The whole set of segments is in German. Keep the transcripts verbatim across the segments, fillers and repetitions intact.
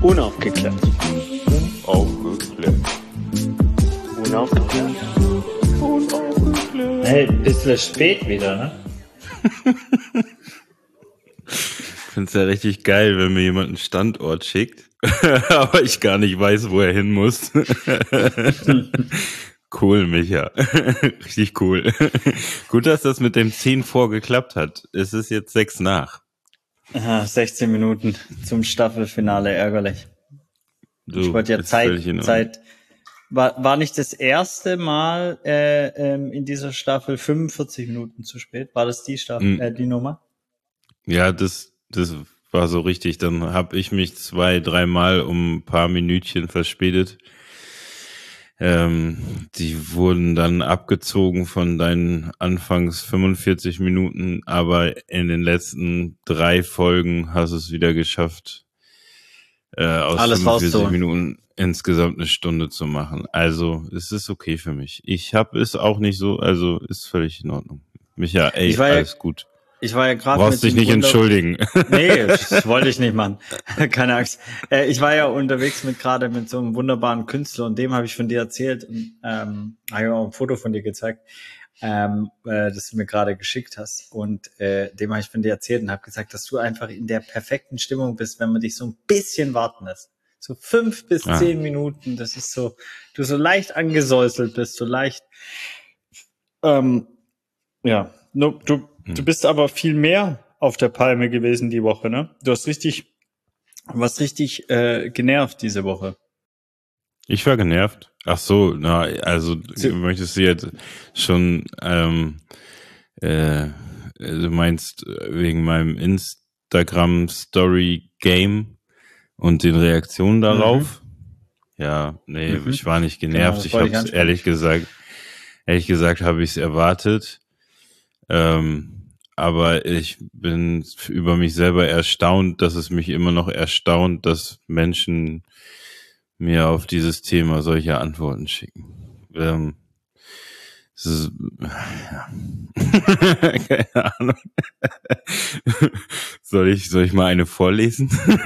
Unaufgeklärt. Unaufgeklärt. Unaufgeklärt. Unaufgeklärt. Hey, bisschen spät wieder, ne? Ich finde es ja richtig geil, wenn mir jemand einen Standort schickt, aber ich gar nicht weiß, wo er hin muss. Cool, Micha. Richtig cool. Gut, dass das mit dem zehn vor geklappt hat. Es ist jetzt sechs nach. Aha, sechzehn Minuten zum Staffelfinale, ärgerlich. Du, ich wollte ja ist Zeit, völlig in Ordnung. Zeit, war, war nicht das erste Mal äh, ähm, in dieser Staffel fünfundvierzig Minuten zu spät? War das die Staffel, Mm. äh, die Nummer? Ja, das, das war so richtig. Dann habe ich mich zwei, dreimal um ein paar Minütchen verspätet. Ähm, die wurden dann abgezogen von deinen anfangs fünfundvierzig Minuten, aber in den letzten drei Folgen hast du es wieder geschafft, äh, aus Alles fünfundvierzig rauszuholen. Minuten insgesamt eine Stunde zu machen. Also es ist okay für mich. Ich habe es auch nicht so, also ist völlig in Ordnung. Micha, ey, Ich war ja- alles gut. Ich war ja gerade Brauchst dich dem nicht Wunder- entschuldigen. Nee, das wollte ich nicht machen. Keine Angst. Äh, ich war ja unterwegs mit gerade mit so einem wunderbaren Künstler und dem habe ich von dir erzählt und ähm, habe ich auch ein Foto von dir gezeigt, ähm, äh, das du mir gerade geschickt hast. Und äh, dem habe ich von dir erzählt und habe gesagt, dass du einfach in der perfekten Stimmung bist, wenn man dich so ein bisschen warten lässt. So fünf bis Ah. zehn Minuten, das ist so, du so leicht angesäuselt bist, so leicht. Ähm, ja, no, du, du bist aber viel mehr auf der Palme gewesen die Woche, ne? Du hast richtig, was richtig äh, genervt diese Woche. Ich war genervt. Ach so, na, also Sie- möchtest du jetzt schon, ähm, äh, du meinst wegen meinem Instagram-Story-Game und den Reaktionen darauf? Ja, nee, Mhm. ich war nicht Genau, genervt. das ich wollte habe ich es ansprechen. ehrlich gesagt, ehrlich gesagt habe ich es erwartet. Ähm, aber ich bin über mich selber erstaunt, dass es mich immer noch erstaunt, dass Menschen mir auf dieses Thema solche Antworten schicken. Ähm, es ist, ja. Keine Ahnung. Soll ich, soll ich mal eine vorlesen?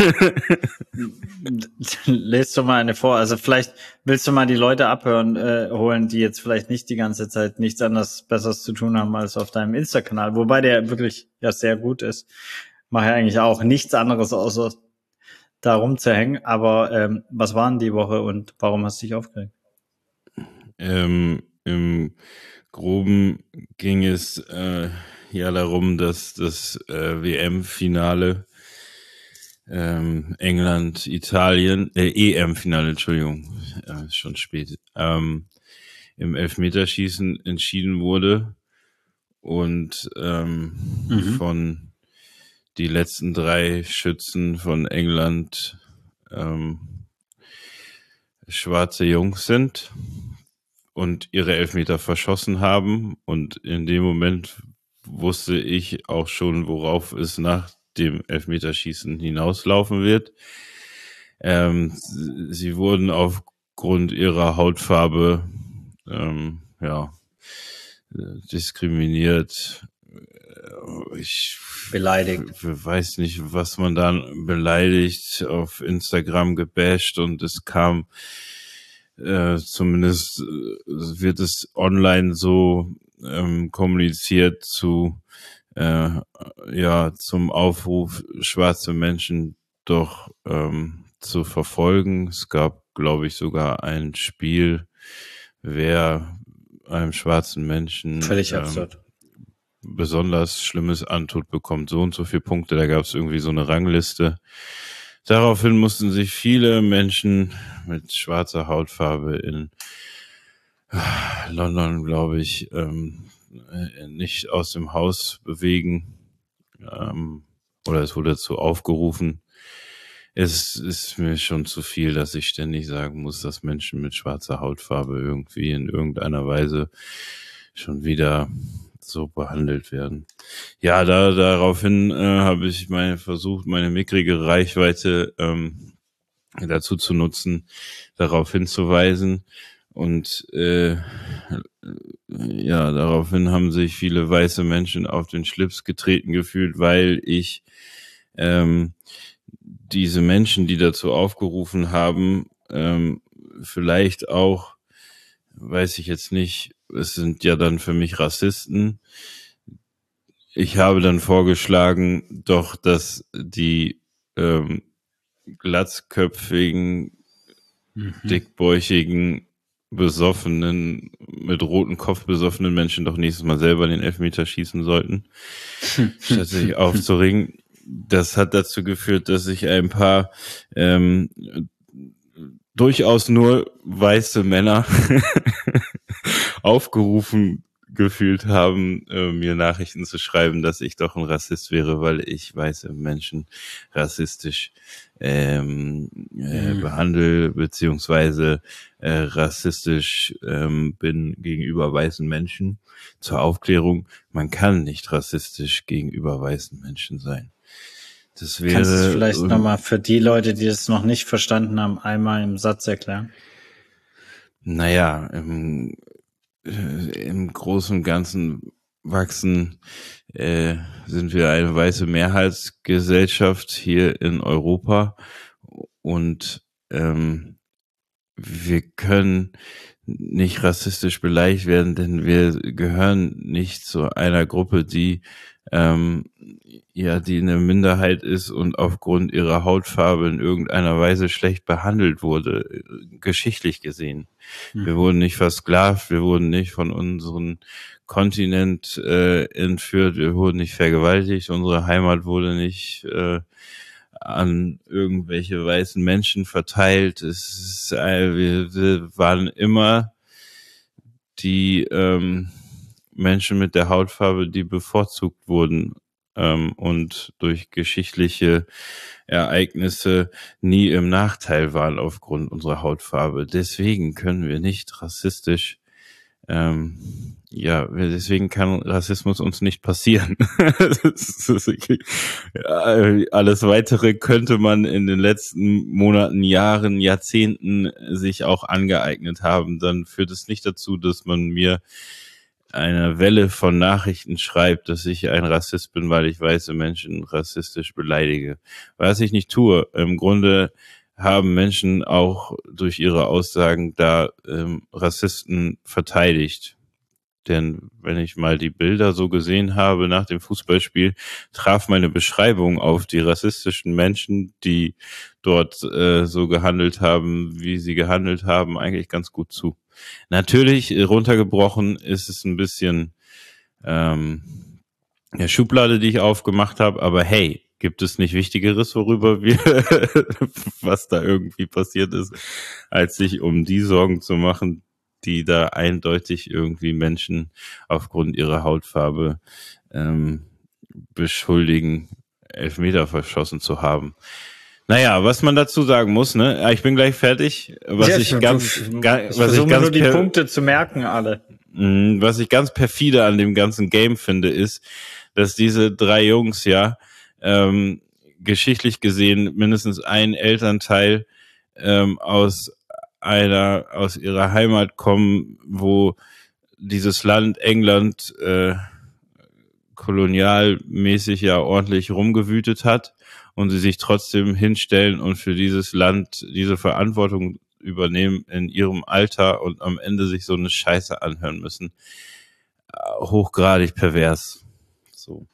Lest du mal eine vor. Also vielleicht willst du mal die Leute abhören, äh, holen, die jetzt vielleicht nicht die ganze Zeit nichts anderes Besseres zu tun haben als auf deinem Insta-Kanal, wobei der wirklich ja sehr gut ist. Mache ja eigentlich auch nichts anderes, außer da rumzuhängen. Aber ähm, was war denn die Woche und warum hast du dich aufgeregt? Ähm, Im Groben ging es äh, ja darum, dass das äh, W M-Finale ähm, England, Italien, äh, E M-Finale, Entschuldigung, äh, ist schon spät, ähm, im Elfmeterschießen entschieden wurde und ähm, Mhm. von die letzten drei Schützen von England ähm, schwarze Jungs sind und ihre Elfmeter verschossen haben. Und in dem Moment wusste ich auch schon, worauf es nach dem Elfmeterschießen hinauslaufen wird. Ähm, sie wurden aufgrund ihrer Hautfarbe ähm, ja, diskriminiert. Ich Beleidigt. weiß nicht, was man da beleidigt, auf Instagram gebasht und es kam äh, zumindest äh, wird es online so ähm, kommuniziert zu äh, ja zum Aufruf, schwarze Menschen doch ähm, zu verfolgen. Es gab, glaube ich, sogar ein Spiel, wer einem schwarzen Menschen Völlig ähm, absurd. besonders Schlimmes antut, bekommt so und so viele Punkte. Da gab es irgendwie so eine Rangliste. Daraufhin mussten sich viele Menschen mit schwarzer Hautfarbe in London, glaube ich, ähm, nicht aus dem Haus bewegen. Ähm, oder es wurde dazu aufgerufen. Es ist mir schon zu viel, dass ich ständig sagen muss, dass Menschen mit schwarzer Hautfarbe irgendwie in irgendeiner Weise schon wieder so behandelt werden. Ja, da daraufhin äh, habe ich meine versucht, meine mickrige Reichweite ähm, dazu zu nutzen, darauf hinzuweisen. Und äh, ja, daraufhin haben sich viele weiße Menschen auf den Schlips getreten gefühlt, weil ich ähm, diese Menschen, die dazu aufgerufen haben, ähm, vielleicht auch, weiß ich jetzt nicht, es sind ja dann für mich Rassisten. Ich habe dann vorgeschlagen, doch, dass die ähm, glatzköpfigen, mhm. dickbäuchigen, besoffenen, mit rotem Kopf besoffenen Menschen doch nächstes Mal selber den Elfmeter schießen sollten, statt sich aufzuringen. Das hat dazu geführt, dass sich ein paar ähm, durchaus nur weiße Männer aufgerufen gefühlt haben, äh, mir Nachrichten zu schreiben, dass ich doch ein Rassist wäre, weil ich weiße Menschen rassistisch ähm, äh, mhm. behandle, beziehungsweise äh, rassistisch ähm, bin gegenüber weißen Menschen. Zur Aufklärung, man kann nicht rassistisch gegenüber weißen Menschen sein. Das wäre, kannst du es vielleicht ähm, nochmal für die Leute, die es noch nicht verstanden haben, einmal im Satz erklären? Naja, im, äh, im Großen und Ganzen wachsen äh, sind wir eine weiße Mehrheitsgesellschaft hier in Europa und ähm, wir können nicht rassistisch beleidigt werden, denn wir gehören nicht zu einer Gruppe, die ähm, ja, die eine Minderheit ist und aufgrund ihrer Hautfarbe in irgendeiner Weise schlecht behandelt wurde, geschichtlich gesehen. Mhm. Wir wurden nicht versklavt, wir wurden nicht von unserem Kontinent äh, entführt, wir wurden nicht vergewaltigt, unsere Heimat wurde nicht äh, an irgendwelche weißen Menschen verteilt. Es ist, äh, wir, wir waren immer die ähm, Menschen mit der Hautfarbe, die bevorzugt wurden ähm, und durch geschichtliche Ereignisse nie im Nachteil waren aufgrund unserer Hautfarbe. Deswegen können wir nicht rassistisch Ähm, ja, deswegen kann Rassismus uns nicht passieren. das ist, ja, alles Weitere könnte man in den letzten Monaten, Jahren, Jahrzehnten sich auch angeeignet haben. Dann führt es nicht dazu, dass man mir eine Welle von Nachrichten schreibt, dass ich ein Rassist bin, weil ich weiße Menschen rassistisch beleidige. Was ich nicht tue. Im Grunde haben Menschen auch durch ihre Aussagen da ähm, Rassisten verteidigt. Denn wenn ich mal die Bilder so gesehen habe nach dem Fußballspiel, traf meine Beschreibung auf die rassistischen Menschen, die dort äh, so gehandelt haben, wie sie gehandelt haben, eigentlich ganz gut zu. Natürlich, runtergebrochen ist es ein bisschen ähm, eine Schublade, die ich aufgemacht habe, aber hey, gibt es nicht Wichtigeres, worüber wir, was da irgendwie passiert ist, als sich um die Sorgen zu machen, die da eindeutig irgendwie Menschen aufgrund ihrer Hautfarbe ähm, beschuldigen, Elfmeter verschossen zu haben. Naja, was man dazu sagen muss, ne? Ich bin gleich fertig. Was ja, ich, ich ganz, ich was versuche ich ganz nur die per- Punkte zu merken, alle. Was ich ganz perfide an dem ganzen Game finde, ist, dass diese drei Jungs ja ähm, geschichtlich gesehen mindestens ein Elternteil ähm, aus einer aus ihrer Heimat kommen, wo dieses Land England äh, kolonialmäßig ja ordentlich rumgewütet hat und sie sich trotzdem hinstellen und für dieses Land diese Verantwortung übernehmen in ihrem Alter und am Ende sich so eine Scheiße anhören müssen. Hochgradig pervers. So.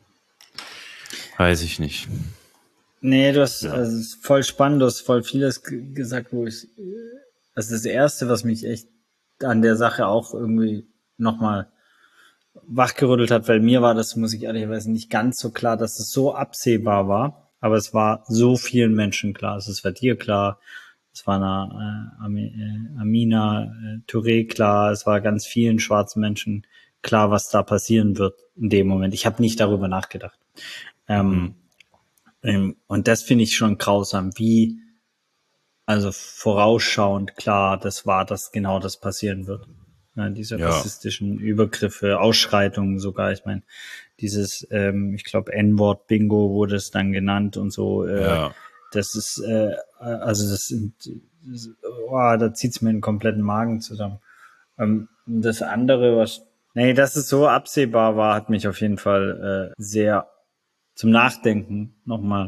Weiß ich nicht. Nee, du hast, ja. Also, es ist voll spannend, du hast voll vieles g- gesagt, wo ich, also das Erste, was mich echt an der Sache auch irgendwie nochmal wachgerüttelt hat, weil mir war das, muss ich ehrlicherweise nicht ganz so klar, dass es so absehbar war, aber es war so vielen Menschen klar. Also es war dir klar, es war einer, äh, Amina äh, Touré klar, es war ganz vielen schwarzen Menschen klar, was da passieren wird in dem Moment. Ich habe nicht darüber nachgedacht. Ähm, mhm. ähm, und das finde ich schon grausam, wie, also vorausschauend klar, das war, dass genau das passieren wird. Ja, diese ja. rassistischen Übergriffe, Ausschreitungen sogar. Ich meine, dieses, ähm, ich glaube, N-Wort-Bingo wurde es dann genannt und so. Äh, ja. Das ist, äh, also das sind, das, oh, da zieht's mir den kompletten Magen zusammen. Ähm, das andere, was, nee, dass es so absehbar war, hat mich auf jeden Fall äh, sehr zum Nachdenken nochmal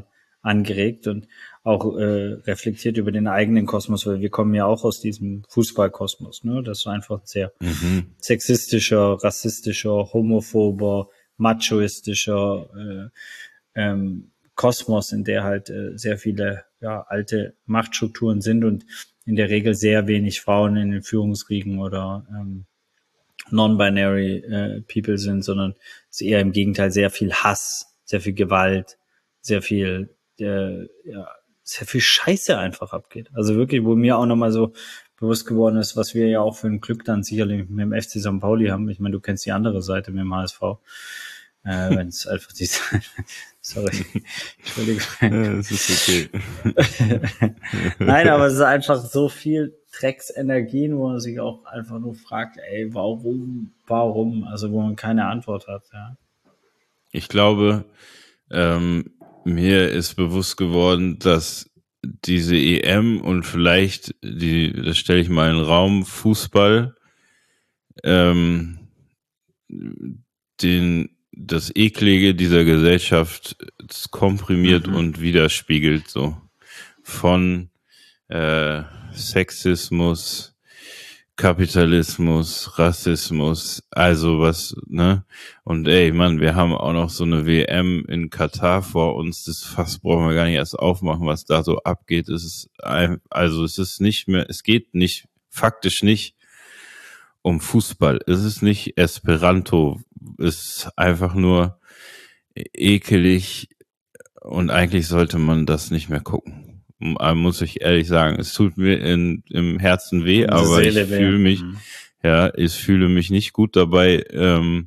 angeregt und auch äh, reflektiert über den eigenen Kosmos, weil wir kommen ja auch aus diesem Fußballkosmos, ne? Das ist einfach ein sehr mhm. sexistischer, rassistischer, homophober, machoistischer äh, ähm, Kosmos, in der halt äh, sehr viele ja, alte Machtstrukturen sind und in der Regel sehr wenig Frauen in den Führungsriegen oder ähm, non-binary äh, People sind, sondern es ist eher im Gegenteil sehr viel Hass, sehr viel Gewalt, sehr viel äh, ja, sehr viel Scheiße einfach abgeht. Also wirklich, wo mir auch nochmal so bewusst geworden ist, was wir ja auch für ein Glück dann sicherlich mit dem F C Sankt Pauli haben. Ich meine, du kennst die andere Seite mit dem H S V. Äh, wenn es einfach die sorry, Entschuldigung. Ja, das ist okay. Nein, aber es ist einfach so viel Drecksenergien, wo man sich auch einfach nur fragt, ey, warum, warum? Also wo man keine Antwort hat, ja. Ich glaube, ähm, mir ist bewusst geworden, dass diese E M und vielleicht die, das stelle ich mal in den Raum, Fußball, ähm, den, das Eklige dieser Gesellschaft komprimiert mhm. und widerspiegelt, so von äh, Sexismus, Kapitalismus, Rassismus, also was, ne? Und ey, Mann, wir haben auch noch so eine W M in Katar vor uns, das Fass brauchen wir gar nicht erst aufmachen, was da so abgeht. Es ist, also es ist nicht mehr, es geht nicht, faktisch nicht um Fußball. Es ist nicht Esperanto, es ist einfach nur ekelig und eigentlich sollte man das nicht mehr gucken. Muss ich ehrlich sagen, es tut mir in, im Herzen weh, aber Seele ich fühle mich, mhm. ja, ich fühle mich nicht gut dabei, ähm,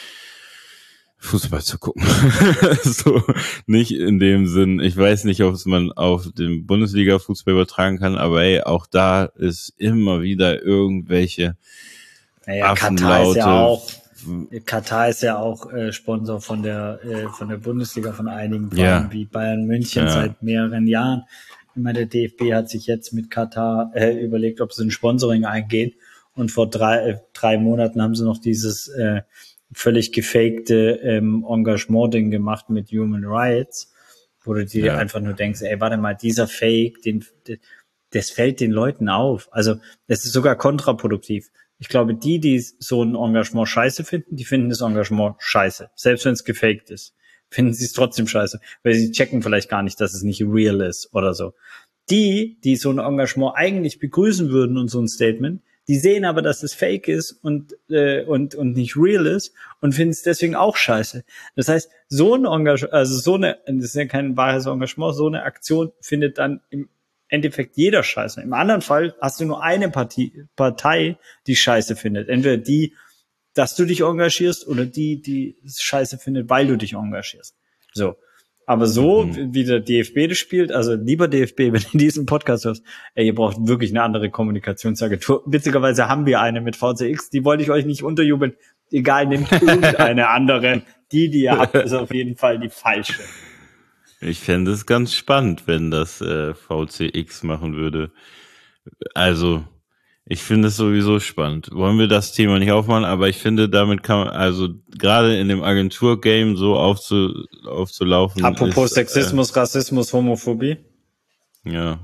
Fußball zu gucken. So, nicht in dem Sinn, ich weiß nicht, ob es man auf den Bundesliga-Fußball übertragen kann, aber ey, auch da ist immer wieder irgendwelche naja, Katar ist ja auch Katar ist ja auch äh, Sponsor von der äh, von der Bundesliga, von einigen Vereinen ja. wie Bayern München ja. seit mehreren Jahren. Ich meine, der D F B hat sich jetzt mit Katar äh, überlegt, ob sie ein Sponsoring eingehen. Und vor drei, äh, drei Monaten haben sie noch dieses äh, völlig gefakte ähm, Engagement-Ding gemacht mit Human Rights, wo du dir ja. einfach nur denkst, ey, warte mal, dieser Fake, den, das fällt den Leuten auf. Also es ist sogar kontraproduktiv. Ich glaube, die, die so ein Engagement scheiße finden, die finden das Engagement scheiße. Selbst wenn es gefaked ist, finden sie es trotzdem scheiße, weil sie checken vielleicht gar nicht, dass es nicht real ist oder so. Die, die so ein Engagement eigentlich begrüßen würden und so ein Statement, die sehen aber, dass es fake ist und äh, und und nicht real ist und finden es deswegen auch scheiße. Das heißt, so ein Engagement, also so eine, das ist ja kein wahres Engagement, so eine Aktion findet dann im Endeffekt jeder scheiße. Im anderen Fall hast du nur eine Partie, Partei, die scheiße findet. Entweder die, dass du dich engagierst oder die, die es scheiße findet, weil du dich engagierst. So. Aber so, mhm. wie der D F B das spielt, also lieber D F B, wenn du diesen Podcast hörst, ey, ihr braucht wirklich eine andere Kommunikationsagentur. Witzigerweise haben wir eine mit V C X, die wollte ich euch nicht unterjubeln. Egal, nehmt irgendeine andere. Die, die ihr habt, ist auf jeden Fall die falsche. Ich fände es ganz spannend, wenn das äh, V C X machen würde. Also, ich finde es sowieso spannend. Wollen wir das Thema nicht aufmachen, aber ich finde, damit kann man, also gerade in dem Agentur-Game so aufzu, aufzulaufen. Apropos ist, Sexismus, äh, Rassismus, Homophobie. Ja.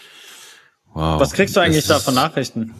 Wow. Was kriegst du eigentlich da von Nachrichten?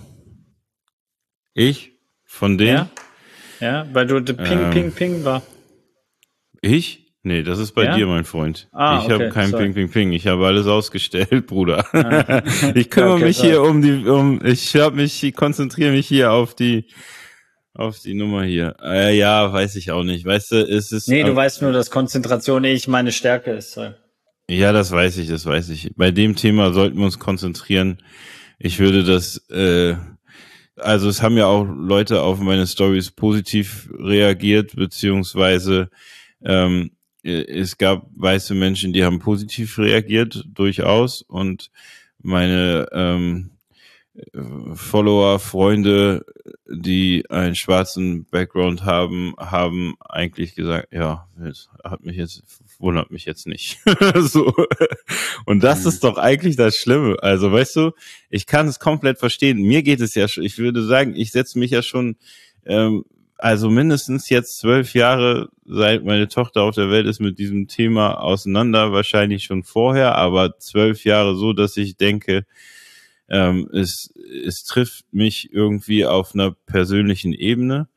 Ich? Von denen? Ja, ja, weil du Ping, ähm, Ping, Ping war. Ich? Nee, das ist bei ja? dir, mein Freund. Ah, ich okay, habe kein sorry. Ping, Ping, Ping. Ich habe alles ausgestellt, Bruder. Ah. Ich kümmere okay, mich sorry. hier um die, um, ich hab mich, ich konzentriere mich hier auf die, auf die Nummer hier. Äh, ja, weiß ich auch nicht. Weißt du, es ist. Nee, du äh, weißt nur, dass Konzentration eh ich meine Stärke ist. So. Ja, das weiß ich, das weiß ich. Bei dem Thema sollten wir uns konzentrieren. Ich würde das, äh, also es haben ja auch Leute auf meine Stories positiv reagiert, beziehungsweise, ähm, es gab weiße Menschen, die haben positiv reagiert, durchaus. Und meine ähm, Follower, Freunde, die einen schwarzen Background haben, haben eigentlich gesagt, ja, das hat mich jetzt, wundert mich jetzt nicht. So. Und das mhm. ist doch eigentlich das Schlimme. Also, weißt du, ich kann es komplett verstehen. Mir geht es ja schon, ich würde sagen, ich setze mich ja schon ähm, also mindestens jetzt zwölf Jahre, seit meine Tochter auf der Welt ist, mit diesem Thema auseinander, wahrscheinlich schon vorher, aber zwölf Jahre so, dass ich denke, ähm, es, es trifft mich irgendwie auf einer persönlichen Ebene.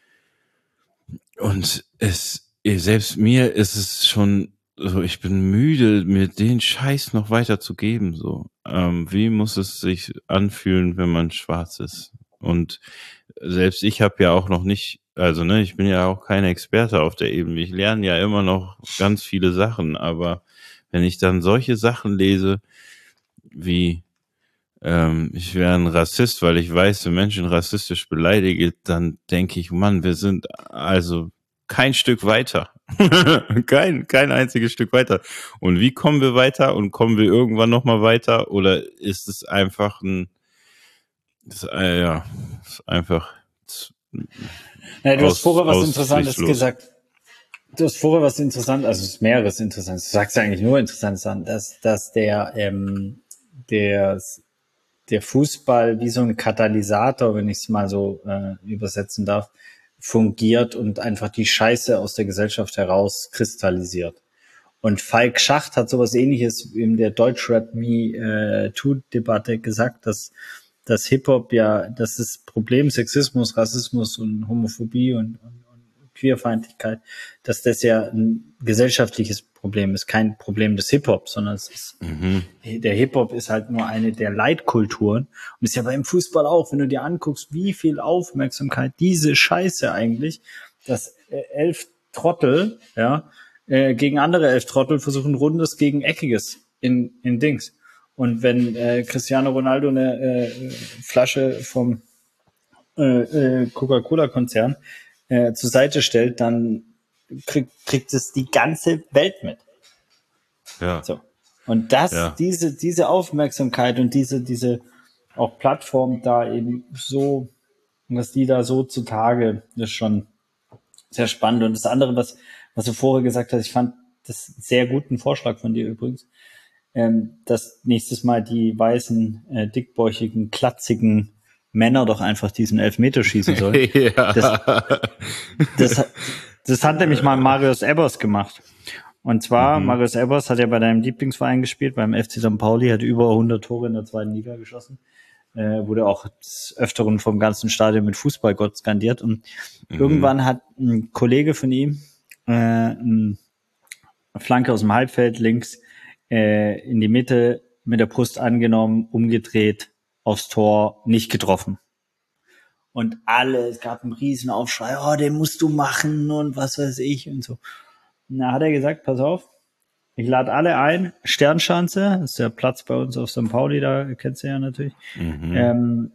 Und es, selbst mir ist es schon so, ich bin müde, mir den Scheiß noch weiter zu geben, so. Ähm, wie muss es sich anfühlen, wenn man schwarz ist? Und selbst ich habe ja auch noch nicht, also ne, ich bin ja auch kein Experte auf der Ebene. Ich lerne ja immer noch ganz viele Sachen, aber wenn ich dann solche Sachen lese, wie ähm, ich wäre ein Rassist, weil ich weiße Menschen rassistisch beleidige, dann denke ich, Mann, wir sind also kein Stück weiter. kein, kein einziges Stück weiter. Und wie kommen wir weiter? Und kommen wir irgendwann nochmal weiter? Oder ist es einfach ein, das, äh, ja, ist einfach ja, du aus, hast vorher was Interessantes gesagt. Du hast vorher was Interessantes, also es ist mehreres Interessantes. Du sagst ja eigentlich nur Interessantes an, dass, dass der, ähm, der, der Fußball wie so ein Katalysator, wenn ich es mal so äh, übersetzen darf, fungiert und einfach die Scheiße aus der Gesellschaft heraus kristallisiert. Und Falk Schacht hat sowas Ähnliches in der Deutschrap Me äh, Too-Debatte gesagt, dass dass Hip-Hop ja, dass das Problem Sexismus, Rassismus und Homophobie und, und, und Queerfeindlichkeit, dass das ja ein gesellschaftliches Problem ist, kein Problem des Hip-Hop, sondern es ist, mhm. der Hip-Hop ist halt nur eine der Leitkulturen und ist ja beim Fußball auch, wenn du dir anguckst, wie viel Aufmerksamkeit diese Scheiße eigentlich, dass äh, elf Trottel, ja, äh, gegen andere elf Trottel versuchen Rundes gegen Eckiges in, in Dings. Und wenn äh, Cristiano Ronaldo eine äh, Flasche vom äh, äh, Coca-Cola-Konzern äh, zur Seite stellt, dann krieg, kriegt es die ganze Welt mit. Ja. So. Und das, ja. diese, diese Aufmerksamkeit und diese, diese auch Plattform da eben so, was die da so zutage, das ist schon sehr spannend. Und das andere, was, was du vorher gesagt hast, ich fand das einen sehr guten Vorschlag von dir übrigens, ähm, dass nächstes Mal die weißen, äh, dickbäuchigen, klatzigen Männer doch einfach diesen Elfmeter schießen sollen. ja. das, das, das hat nämlich mal Marius Ebbers gemacht. Und zwar, mhm. Marius Ebbers hat ja bei deinem Lieblingsverein gespielt, beim F C Sankt Pauli, hat über hundert Tore in der zweiten Liga geschossen. Äh, wurde auch des Öfteren vom ganzen Stadion mit Fußballgott skandiert. Und mhm. irgendwann hat ein Kollege von ihm äh, eine Flanke aus dem Halbfeld links äh, in die Mitte mit der Brust angenommen, umgedreht, aufs Tor, nicht getroffen. Und alle, es gab einen riesen Aufschrei, oh, den musst du machen und was weiß ich und so. Und da hat er gesagt, pass auf, ich lade alle ein, Sternschanze, das ist der Platz bei uns auf Sankt Pauli, da kennst du ja natürlich, mhm. ähm,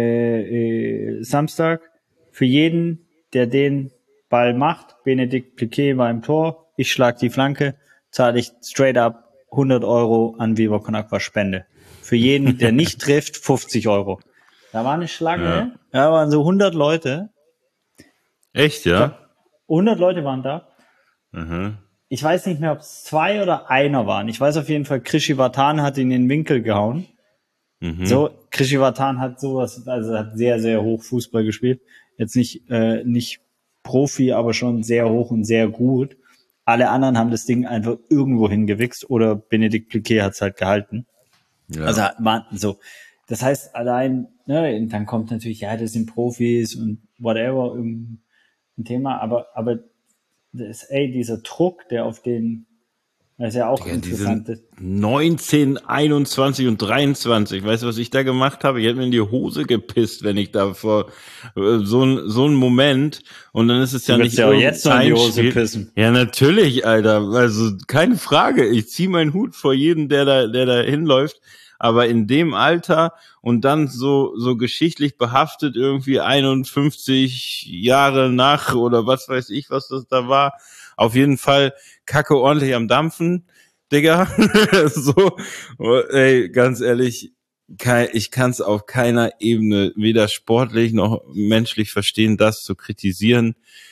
äh, äh, Samstag, für jeden, der den Ball macht, Benedikt Piquet war im Tor, ich schlag die Flanke, zahle ich straight up hundert Euro an Viva Con Aqua Spende. Für jeden, der nicht trifft, fünfzig Euro. Da war eine Schlange, ja. Da waren so hundert Leute. Echt, ja? hundert Leute waren da. Mhm. Ich weiß nicht mehr, ob es zwei oder einer waren. Ich weiß auf jeden Fall, Krischi Vatan hat ihn in den Winkel gehauen. Mhm. So, Krischi Vatan hat sowas, also hat sehr, sehr hoch Fußball gespielt. Jetzt nicht, äh, nicht Profi, aber schon sehr hoch und sehr gut. Alle anderen haben das Ding einfach irgendwo hingewichst oder Benedikt Piquet hat es halt gehalten. Ja. Also war so. Das heißt, allein, ne, dann kommt natürlich, ja, das sind Profis und whatever, ein Thema, aber, aber das, ey, dieser Druck, der auf den, das ist ja auch ja, interessant. neunzehn, einundzwanzig und dreiundzwanzig, weißt du, was ich da gemacht habe? Ich hätte mir in die Hose gepisst, wenn ich da vor so ein so ein Moment und dann ist es ja du nicht ja jetzt noch in die Hose Spiel. Pissen. Ja, natürlich, Alter, also keine Frage. Ich ziehe meinen Hut vor jedem, der da der da hinläuft, aber in dem Alter und dann so so geschichtlich behaftet irgendwie einundfünfzig Jahre nach oder was weiß ich, was das da war. Auf jeden Fall Kacke ordentlich am Dampfen, Digga. so, ey, ganz ehrlich, ich kann es auf keiner Ebene, weder sportlich noch menschlich verstehen, das zu kritisieren.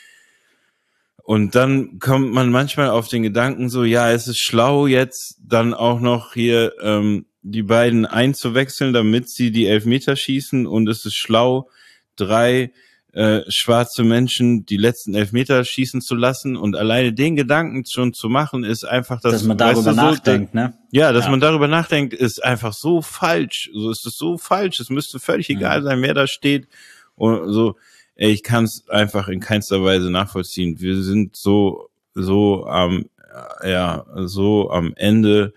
Und dann kommt man manchmal auf den Gedanken so, ja, es ist schlau jetzt dann auch noch hier ähm, die beiden einzuwechseln, damit sie die Elfmeter schießen und es ist schlau, drei äh, schwarze Menschen die letzten Elfmeter schießen zu lassen und alleine den Gedanken schon zu machen, ist einfach, dass, dass man darüber weißt du, nachdenkt, so, ne? Ja, dass ja. man darüber nachdenkt, ist einfach so falsch. So ist es so falsch. Es müsste völlig egal sein, wer da steht. Und so, ey, ich kann es einfach in keinster Weise nachvollziehen. Wir sind so, so am, ja, so am Ende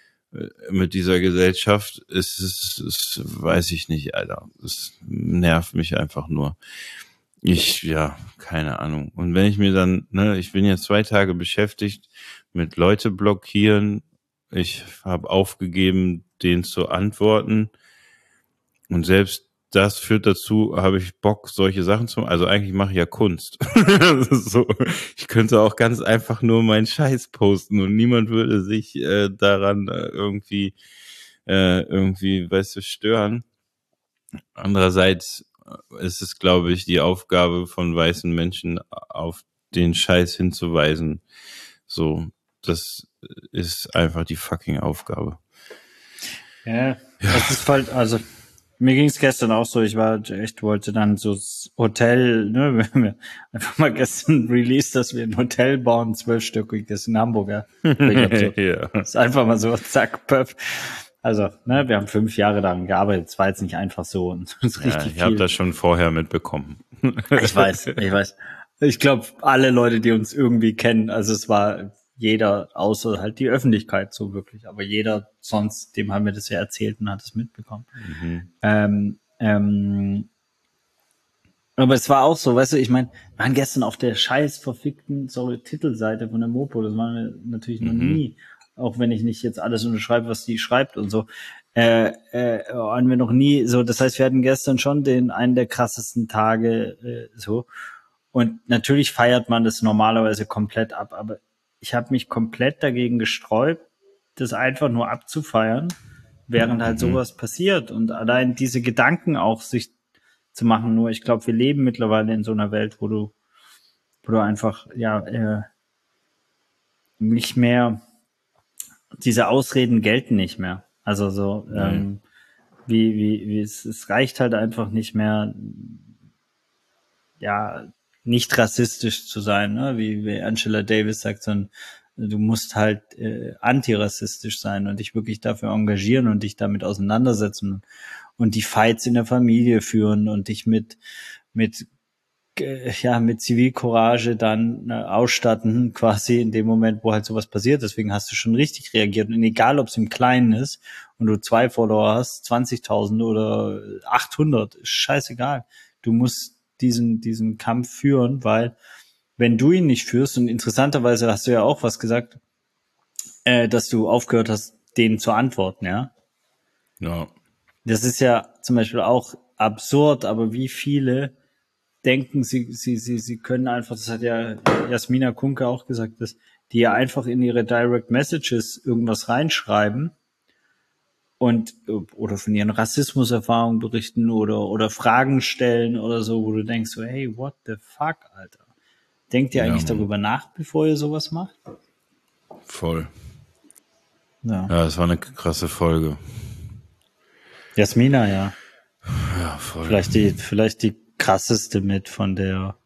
mit dieser Gesellschaft. Es ist, es weiß ich nicht, Alter. Es nervt mich einfach nur. Ich, ja, keine Ahnung. Und wenn ich mir dann, ne, ich bin jetzt zwei Tage beschäftigt mit Leute blockieren. Ich habe aufgegeben, denen zu antworten. Und selbst das führt dazu, habe ich Bock, solche Sachen zu machen. Also eigentlich mache ich ja Kunst. So, ich könnte auch ganz einfach nur meinen Scheiß posten und niemand würde sich äh, daran äh, irgendwie, äh, irgendwie, weißt du, stören. Andererseits ist es, glaube ich, die Aufgabe von weißen Menschen, auf den Scheiß hinzuweisen. So, das ist einfach die fucking Aufgabe. Ja, ja. Das ist halt, also mir ging es gestern auch so, ich war echt, wollte dann so das Hotel, ne, wir haben ja einfach mal gestern released, dass wir ein Hotel bauen, zwölfstöckiges in Hamburg, ja. So, ja. Das ist einfach mal so, zack, pöff. Also, ne, wir haben fünf Jahre daran gearbeitet, es war jetzt nicht einfach so. Und das ist ja, richtig ich habe das schon vorher mitbekommen. Ich weiß, ich weiß. Ich glaube, alle Leute, die uns irgendwie kennen, also es war jeder, außer halt die Öffentlichkeit so wirklich, aber jeder sonst, dem haben wir das ja erzählt und hat es mitbekommen. Mhm. Ähm, ähm, aber es war auch so, weißt du, ich meine, wir waren gestern auf der scheiß verfickten, sorry, Titelseite von der Mopo, das waren wir natürlich noch mhm. nie, auch wenn ich nicht jetzt alles unterschreibe, was die schreibt und so, äh, äh, waren wir noch nie so, das heißt, wir hatten gestern schon den, einen der krassesten Tage, äh, so, und natürlich feiert man das normalerweise komplett ab, aber ich habe mich komplett dagegen gesträubt, das einfach nur abzufeiern, während halt mhm. sowas passiert und allein diese Gedanken auch sich zu machen, nur ich glaube, wir leben mittlerweile in so einer Welt, wo du, wo du einfach, ja, äh, nicht mehr, diese Ausreden gelten nicht mehr. Also so, mhm. ähm, wie, wie, wie, es, es reicht halt einfach nicht mehr, ja, nicht rassistisch zu sein, ne? Wie, wie Angela Davis sagt, sondern du musst halt äh, antirassistisch sein und dich wirklich dafür engagieren und dich damit auseinandersetzen und die Fights in der Familie führen und dich mit mit äh, ja mit Zivilcourage dann äh, ausstatten, quasi in dem Moment, wo halt sowas passiert. Deswegen hast du schon richtig reagiert und egal, ob es im Kleinen ist und du zwei Follower hast, zwanzigtausend oder achthundert, ist scheißegal. Du musst diesen diesen Kampf führen, weil wenn du ihn nicht führst, und interessanterweise hast du ja auch was gesagt, äh, dass du aufgehört hast, denen zu antworten, ja? Ja. Das ist ja zum Beispiel auch absurd, aber wie viele denken, sie, sie, sie, sie können einfach, das hat ja Jasmina Kunke auch gesagt, dass die ja einfach in ihre Direct Messages irgendwas reinschreiben und oder von ihren Rassismuserfahrungen berichten oder oder Fragen stellen oder so, wo du denkst so, hey, what the fuck, Alter? Denkt ihr ja, eigentlich Mann. darüber nach, bevor ihr sowas macht? Voll. Ja, ja, es war eine krasse Folge. Jasmina, ja. Ja, voll. Vielleicht die, vielleicht die krasseste mit von der,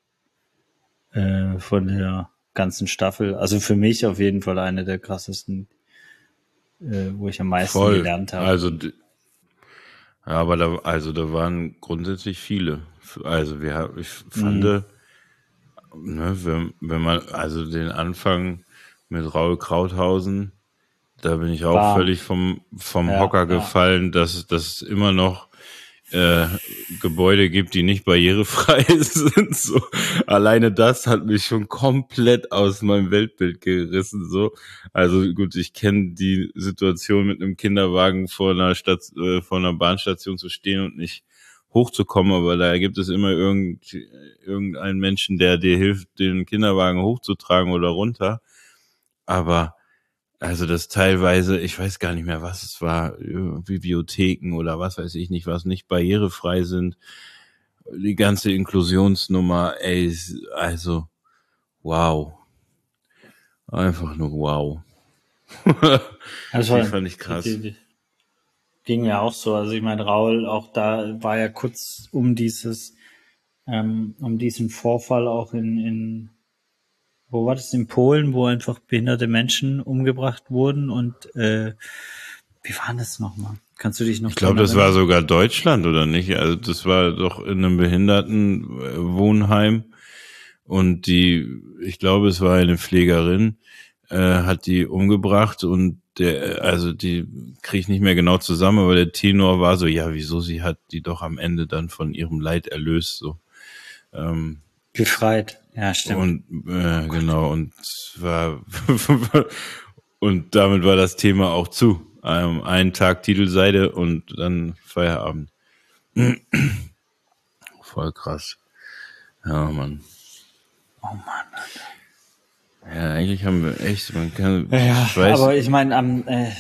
äh, von der ganzen Staffel. Also für mich auf jeden Fall eine der krassesten, äh, wo ich am meisten voll. gelernt habe. Also, ja, aber da, also da waren grundsätzlich viele. Also wir, ich fand, mhm. ne, wenn, wenn man, also den Anfang mit Raul Krauthausen, da bin ich auch Bam. völlig vom, vom ja, Hocker gefallen, ja. dass das immer noch äh, Gebäude gibt, die nicht barrierefrei sind. So. Alleine das hat mich schon komplett aus meinem Weltbild gerissen. So. Also gut, ich kenne die Situation, mit einem Kinderwagen vor einer Stadt, äh, vor einer Bahnstation zu stehen und nicht hochzukommen, aber da gibt es immer irgend, irgendeinen Menschen, der dir hilft, den Kinderwagen hochzutragen oder runter. Aber also das teilweise, ich weiß gar nicht mehr, was es war, Bibliotheken oder was weiß ich nicht, was nicht barrierefrei sind. Die ganze Inklusionsnummer, ey, also wow. Einfach nur wow. Also die fand ich krass. Die, die, ging mir auch so. Also ich meine, Raul, auch da war ja kurz um dieses ähm, um diesen Vorfall auch in, in, wo war das, in Polen, wo einfach behinderte Menschen umgebracht wurden und äh, wie war das nochmal? Kannst du dich noch Ich glaube, das war sogar Deutschland, oder nicht? Also das war doch in einem Behindertenwohnheim und die, ich glaube, es war eine Pflegerin, äh, hat die umgebracht und der, also die kriege ich nicht mehr genau zusammen, aber der Tenor war so, ja, wieso, sie hat die doch am Ende dann von ihrem Leid erlöst, so. Ähm, Befreit, ja, stimmt. Und äh, genau, und war und damit war das Thema auch zu. Ähm, einen Tag Titelseite und dann Feierabend. Voll krass. Ja, Mann. Oh Mann, Alter. Ja, eigentlich haben wir echt, man kann. Ja, ich weiß, aber ich meine, am äh,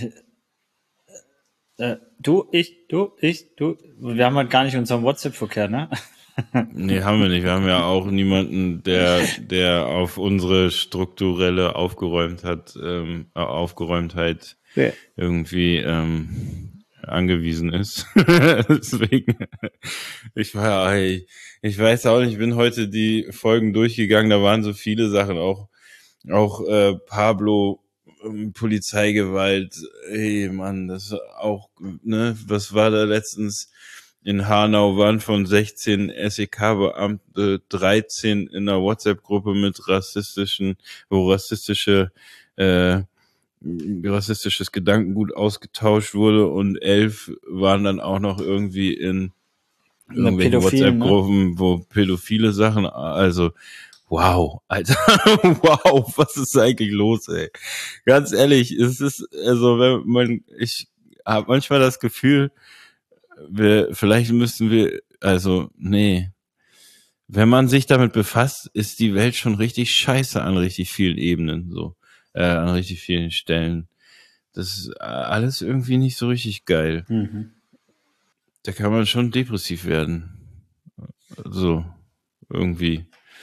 äh, du, ich, du, ich, du, wir haben halt gar nicht unseren WhatsApp-Verkehr, ne? Nee, haben wir nicht. Wir haben ja auch niemanden, der, der auf unsere strukturelle Aufgeräumtheit, ähm, Aufgeräumtheit Ja. irgendwie ähm, angewiesen ist. Deswegen, ich war, ich, ich weiß auch nicht, ich bin heute die Folgen durchgegangen, da waren so viele Sachen, auch, auch äh, Pablo, ähm, Polizeigewalt, ey Mann, das auch, ne, was war da letztens? In Hanau waren von sechzehn S E K-Beamte dreizehn in einer WhatsApp-Gruppe mit rassistischen, wo rassistische, äh, rassistisches Gedankengut ausgetauscht wurde und elf waren dann auch noch irgendwie in irgendwelchen WhatsApp-Gruppen, ne? Wo pädophile Sachen, also wow, Alter, wow, was ist eigentlich los, ey? Ganz ehrlich, es ist, also wenn man, ich habe manchmal das Gefühl, wir, vielleicht müssen wir, also, nee. Wenn man sich damit befasst, ist die Welt schon richtig scheiße an richtig vielen Ebenen, so, äh, an richtig vielen Stellen. Das ist alles irgendwie nicht so richtig geil. Mhm. Da kann man schon depressiv werden. So, irgendwie.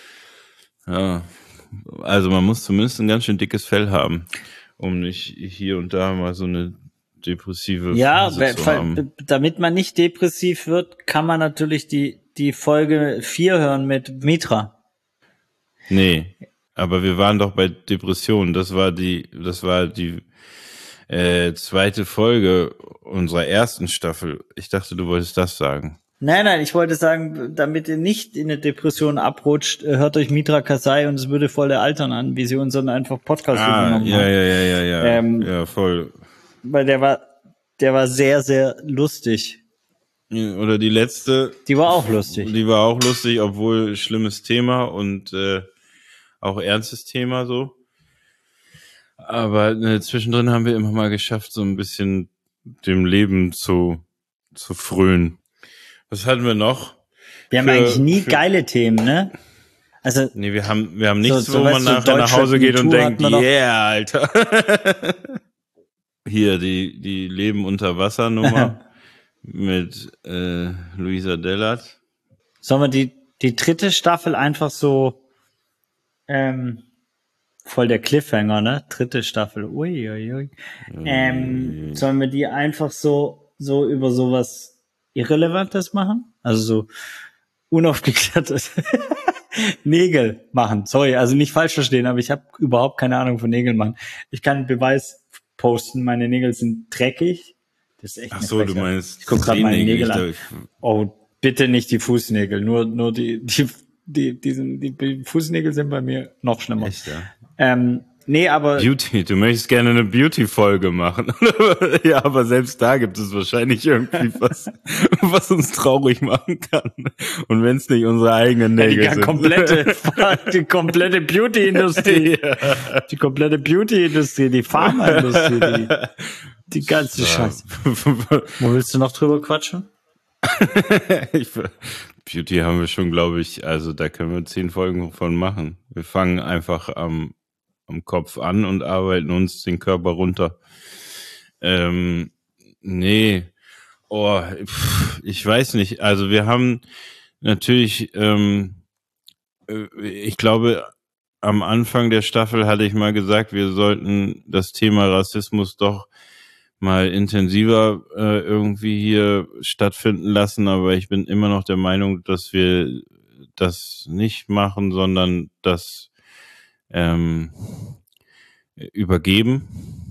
Ja. Also man muss zumindest ein ganz schön dickes Fell haben, um nicht hier und da mal so eine depressive ja, Phase zu haben. Damit man nicht depressiv wird, kann man natürlich die die Folge vier hören mit Mitra. Nee, aber wir waren doch bei Depressionen. Das war die, das war die äh, zweite Folge unserer ersten Staffel. Ich dachte, du wolltest das sagen. Nein, nein, ich wollte sagen, damit ihr nicht in eine Depression abrutscht, hört euch Mitra Kasai und es würde voll der Altern an, wie sie unseren einfach Podcast ah, übernommen ja, haben. Ja, ja, ja, ja, ähm, ja, voll. Weil der war, der war sehr, sehr lustig. Oder die letzte. Die war auch lustig. Die war auch lustig, obwohl schlimmes Thema und äh, auch ernstes Thema so. Aber äh, zwischendrin haben wir immer mal geschafft, so ein bisschen dem Leben zu zu frönen. Was hatten wir noch? Wir haben für, eigentlich nie für, geile Themen, ne? Also nee, wir haben wir haben nichts, so, so, wo man nachher so nach Hause geht und denkt, yeah, Alter. Hier die die Leben unter Wasser Nummer mit äh, Luisa Dellert. Sollen wir die die dritte Staffel einfach so ähm, voll der Cliffhanger, ne? Dritte Staffel. Ui, ui, ui. Ähm, sollen wir die einfach so so über sowas Irrelevantes machen? Also so unaufgeklärtes Nägel machen. Sorry, also nicht falsch verstehen, aber ich habe überhaupt keine Ahnung von Nägeln machen. Ich kann einen Beweis posten, meine Nägel sind dreckig. Das ist echt Ach so, du meinst ich guck gerade meine Nägel an. Oh, bitte nicht die Fußnägel, nur nur die die die diesen die Fußnägel sind bei mir noch schlimmer. Echt, ja? Ähm, nee, aber Beauty, du möchtest gerne eine Beauty-Folge machen. Ja, aber selbst da gibt es wahrscheinlich irgendwie was, was uns traurig machen kann. Und wenn es nicht unsere eigenen Nägel ja, die sind. Komplette, die komplette Beauty-Industrie. Ja. Die komplette Beauty-Industrie, die Pharma-Industrie, die, die ganze ja. Scheiße. Wo willst du noch drüber quatschen? ich, Beauty haben wir schon, glaube ich, also da können wir zehn Folgen von machen. Wir fangen einfach am, am Kopf an und arbeiten uns den Körper runter. Ähm, nee, oh, pff, ich weiß nicht. Also wir haben natürlich, ähm, ich glaube, am Anfang der Staffel hatte ich mal gesagt, wir sollten das Thema Rassismus doch mal intensiver äh, irgendwie hier stattfinden lassen, aber ich bin immer noch der Meinung, dass wir das nicht machen, sondern das ähm, übergeben.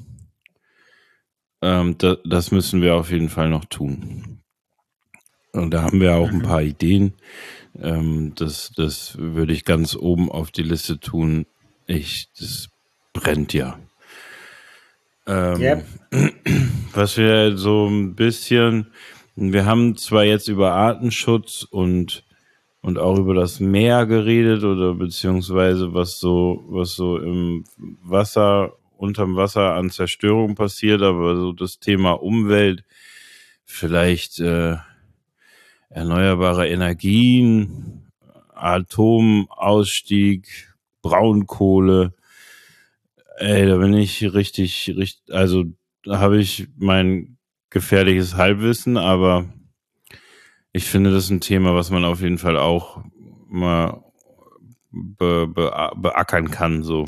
Ähm, da, das müssen wir auf jeden Fall noch tun. Und da haben wir auch ein paar Ideen. Ähm, das, das würde ich ganz oben auf die Liste tun. Ich, das brennt ja. Ähm, Yep. Was wir so ein bisschen, wir haben zwar jetzt über Artenschutz und und auch über das Meer geredet oder beziehungsweise was so was so im Wasser, unterm Wasser an Zerstörung passiert, aber so das Thema Umwelt, vielleicht äh, erneuerbare Energien, Atomausstieg, Braunkohle. Ey, da bin ich richtig, richtig, also da habe ich mein gefährliches Halbwissen, aber ich finde, das ist ein Thema, was man auf jeden Fall auch mal be, be, beackern kann, so.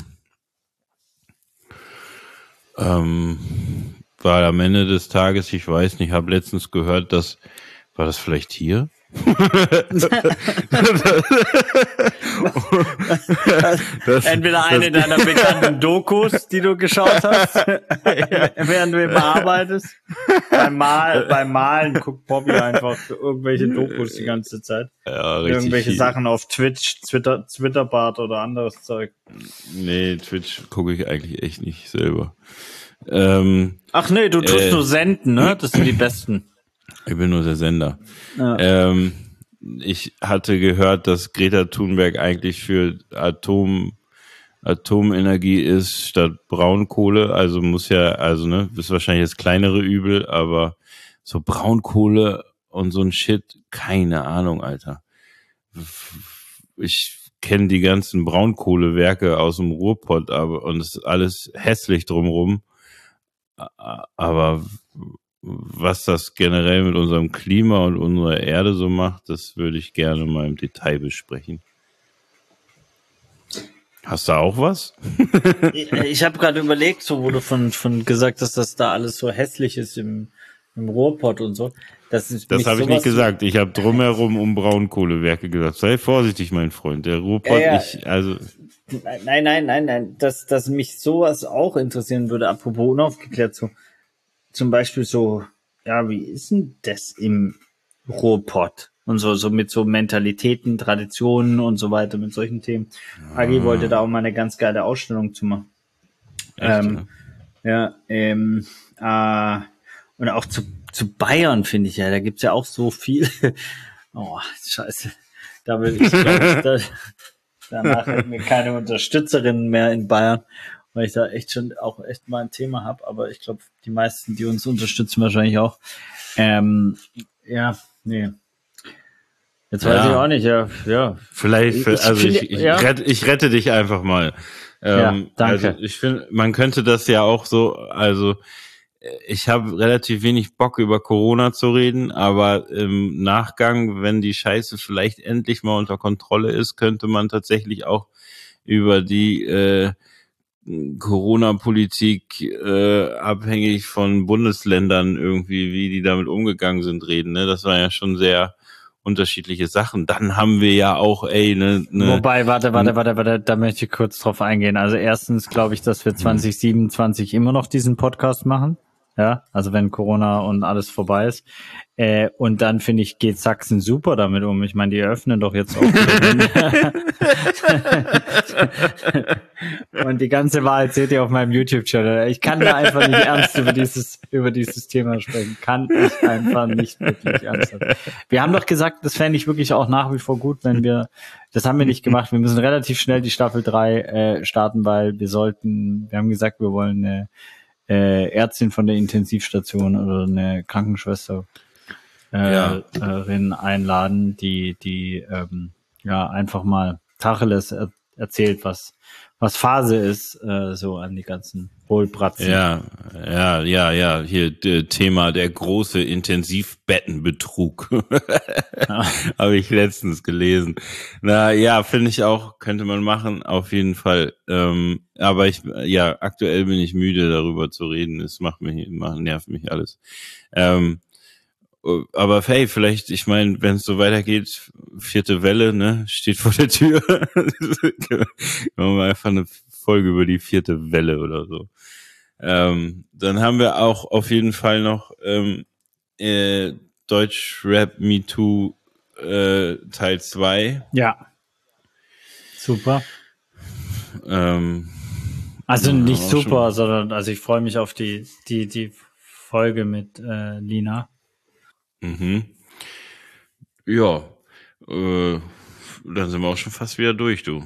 Ähm, weil am Ende des Tages, ich weiß nicht, ich habe letztens gehört, dass, war das vielleicht hier? das, Entweder eine das, deiner bekannten Dokus, die du geschaut hast, während du bearbeitest. Beim, Mal, beim Malen guckt Bobby einfach irgendwelche Dokus die ganze Zeit. Ja, irgendwelche viel. Sachen auf Twitch, Twitter, Twitterbart oder anderes Zeug. Nee, Twitch gucke ich eigentlich echt nicht selber. Ähm, Ach nee, du tust äh, nur senden, ne? Das sind die besten. Ich bin nur der Sender. Ja. Ähm, ich hatte gehört, dass Greta Thunberg eigentlich für Atom, Atomenergie ist statt Braunkohle. Also muss ja, also ne, ist wahrscheinlich das kleinere Übel, aber so Braunkohle und so ein Shit, keine Ahnung, Alter. Ich kenne die ganzen Braunkohlewerke aus dem Ruhrpott, aber und es ist alles hässlich drumrum. Aber was das generell mit unserem Klima und unserer Erde so macht, das würde ich gerne mal im Detail besprechen. Hast du auch was? ich ich habe gerade überlegt, so wo du von von gesagt hast, dass da alles so hässlich ist im, im Ruhrpott und so. Das, das habe ich nicht gesagt. Ich habe drumherum um Braunkohlewerke gesagt. Sei vorsichtig, mein Freund. Der Ruhrpott, ja, ja. ich, also... Nein, nein, nein, nein. Dass, dass mich sowas auch interessieren würde, apropos unaufgeklärt, so zum Beispiel so, ja, wie ist denn das im Ruhrpott? Und so, so mit so Mentalitäten, Traditionen und so weiter, mit solchen Themen. Ah. Agi wollte da auch mal eine ganz geile Ausstellung zu machen. Echt, ähm, ja, ja ähm, äh, und auch zu, zu Bayern, finde ich ja, da gibt's ja auch so viel. Oh, scheiße. Da will ich, glaube ich, da, danach hätten wir keine Unterstützerinnen mehr in Bayern, weil ich da echt schon auch echt mal ein Thema habe, aber ich glaube, die meisten, die uns unterstützen, wahrscheinlich auch. Ähm, ja, nee. Jetzt weiß ja. ich auch nicht, ja. ja. Vielleicht, ich, also ich, ich, ich, ja. rette, ich rette dich einfach mal. Ähm, ja, danke. Also ich finde, man könnte das ja auch so, also ich habe relativ wenig Bock über Corona zu reden, aber im Nachgang, wenn die Scheiße vielleicht endlich mal unter Kontrolle ist, könnte man tatsächlich auch über die äh, Corona-Politik äh, abhängig von Bundesländern irgendwie, wie die damit umgegangen sind, reden. Ne? Das war ja schon sehr unterschiedliche Sachen. Dann haben wir ja auch, ey, ne, ne Wobei, warte, warte, warte, warte, da möchte ich kurz drauf eingehen. Also erstens glaube ich, dass wir zwanzig siebenundzwanzig immer noch diesen Podcast machen. Ja, also wenn Corona und alles vorbei ist. Äh, und dann finde ich, geht Sachsen super damit um. Ich meine, die eröffnen doch jetzt auch. Und die ganze Wahrheit seht ihr auf meinem YouTube-Channel. Ich kann da einfach nicht ernst über dieses, über dieses Thema sprechen. Kann ich einfach nicht wirklich ernst. Wir haben doch gesagt, das fände ich wirklich auch nach wie vor gut, wenn wir, das haben wir nicht gemacht. Wir müssen relativ schnell die Staffel drei äh, starten, weil wir sollten, wir haben gesagt, wir wollen eine Äh, Ärztin von der Intensivstation oder eine Krankenschwester äh, ja. äh, einladen, die die ähm, ja einfach mal Tacheles er- erzählt, was was Phase ist, äh, so an die ganzen Hohlbratzen. Ja, ja, ja, ja. Hier äh, Thema der große Intensivbettenbetrug. Ja. Habe ich letztens gelesen. Na ja, finde ich auch, könnte man machen, auf jeden Fall. Ähm, aber ich, ja, aktuell bin ich müde, darüber zu reden. Es macht mich, macht, nervt mich alles. Ähm, Aber hey, vielleicht, ich meine, wenn es so weitergeht, vierte Welle, ne, steht vor der Tür. Machen wir einfach eine Folge über die vierte Welle oder so. Ähm, dann haben wir auch auf jeden Fall noch ähm, äh, Deutschrap Me Too äh, Teil zwei. Ja. Super. Ähm, also ja, nicht auch super, schon. sondern also ich freue mich auf die, die, die Folge mit äh, Lina. Mhm. Ja, äh, dann sind wir auch schon fast wieder durch, du.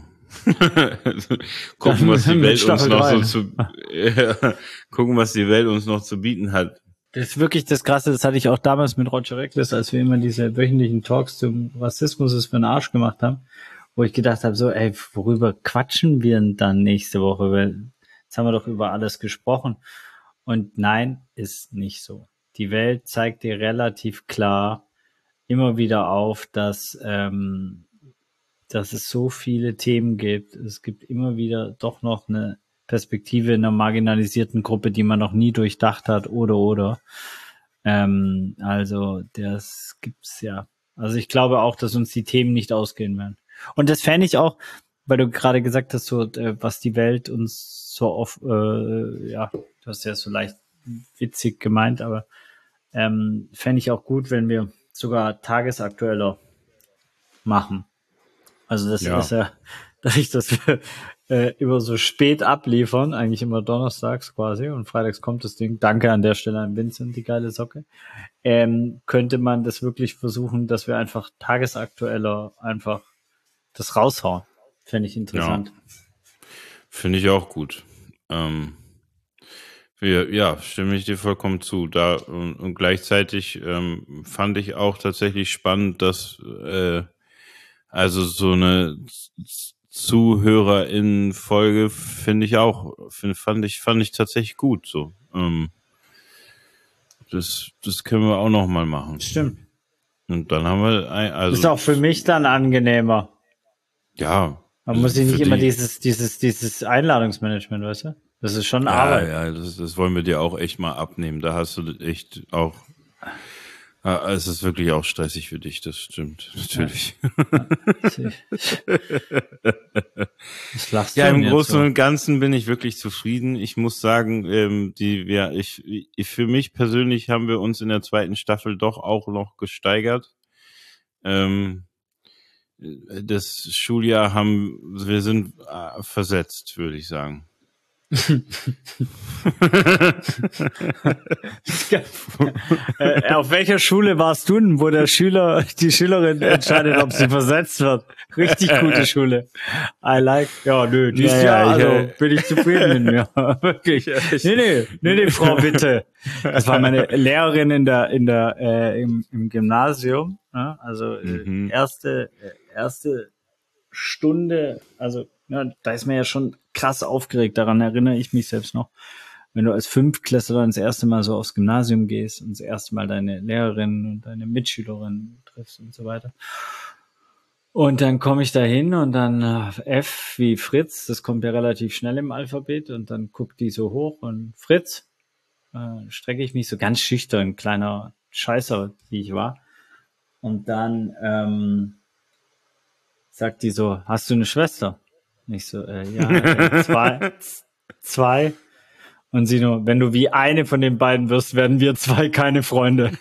Gucken, was die Mit Welt uns Staffel noch so drei. zu ja, gucken, was die Welt uns noch zu bieten hat. Das ist wirklich das Krasse, das hatte ich auch damals mit Roger Reckless, als wir immer diese wöchentlichen Talks zum Rassismus ist für den Arsch gemacht haben, wo ich gedacht habe, so, ey, worüber quatschen wir denn dann nächste Woche? Weil jetzt haben wir doch über alles gesprochen. Und nein, ist nicht so. Die Welt zeigt dir relativ klar immer wieder auf, dass, ähm, dass es so viele Themen gibt. Es gibt immer wieder doch noch eine Perspektive in einer marginalisierten Gruppe, die man noch nie durchdacht hat, oder, oder. Ähm, also, das gibt's ja. Also, ich glaube auch, dass uns die Themen nicht ausgehen werden. Und das fände ich auch, weil du gerade gesagt hast, so, äh, was die Welt uns so oft, äh, ja, du hast ja so leicht witzig gemeint, aber ähm, fände ich auch gut, wenn wir sogar tagesaktueller machen. Also das Ja. ist ja dadurch, dass wir äh, immer so spät abliefern, eigentlich immer donnerstags quasi, und freitags kommt das Ding. Danke an der Stelle an Vincent, die geile Socke. Ähm, könnte man das wirklich versuchen, dass wir einfach tagesaktueller einfach das raushauen. Fände ich interessant. Ja. Finde ich auch gut. Ähm, ja, ja, stimme ich dir vollkommen zu. Da und, und gleichzeitig ähm, fand ich auch tatsächlich spannend, dass äh, also so eine ZuhörerInnen-Folge finde ich auch, find, fand ich, fand ich tatsächlich gut. So, ähm, das, das können wir auch noch mal machen. Stimmt. Und dann haben wir, ein, also Ist auch für mich dann angenehmer. ja, Man muss sich für nicht immer die, dieses, dieses, dieses Einladungsmanagement, weißt du? Das ist schon ja, Arbeit. ja, das, das wollen wir dir auch echt mal abnehmen. Da hast du echt auch, ah, es ist wirklich auch stressig für dich, das stimmt, natürlich. Ja. Was lachst Ja, du denn im jetzt Großen so? und Ganzen bin ich wirklich zufrieden. Ich muss sagen, ähm, die, wir, ich, ich, für mich persönlich haben wir uns in der zweiten Staffel doch auch noch gesteigert. Ähm, das Schuljahr haben, wir sind äh, versetzt, würde ich sagen. äh, auf welcher Schule warst du denn, wo der Schüler, die Schülerin entscheidet, ob sie versetzt wird? Richtig gute Schule. I like. Ja, nö, dieses Naja, Jahr, ich, also äh, bin ich zufrieden mit mir. Wirklich. Ja, ich- Nee, nee, nee, nee, Frau Witte. Das war meine Lehrerin in der, in der, äh, im, im Gymnasium. Ja, also äh, Mhm. erste, äh, erste Stunde, also ja, da ist mir ja schon krass aufgeregt, daran erinnere ich mich selbst noch. Wenn du als Fünftklässler dann das erste Mal so aufs Gymnasium gehst und das erste Mal deine Lehrerin und deine Mitschülerin triffst und so weiter. Und dann komme ich da hin und dann äh, F wie Fritz, das kommt ja relativ schnell im Alphabet, und dann guckt die so hoch und Fritz, äh, strecke ich mich so ganz schüchtern, kleiner Scheißer, wie ich war. Und dann ähm, sagt die so, hast du eine Schwester? Und ich so, äh, ja, äh, zwei, zwei. Und sie nur, wenn du wie eine von den beiden wirst, werden wir zwei keine Freunde.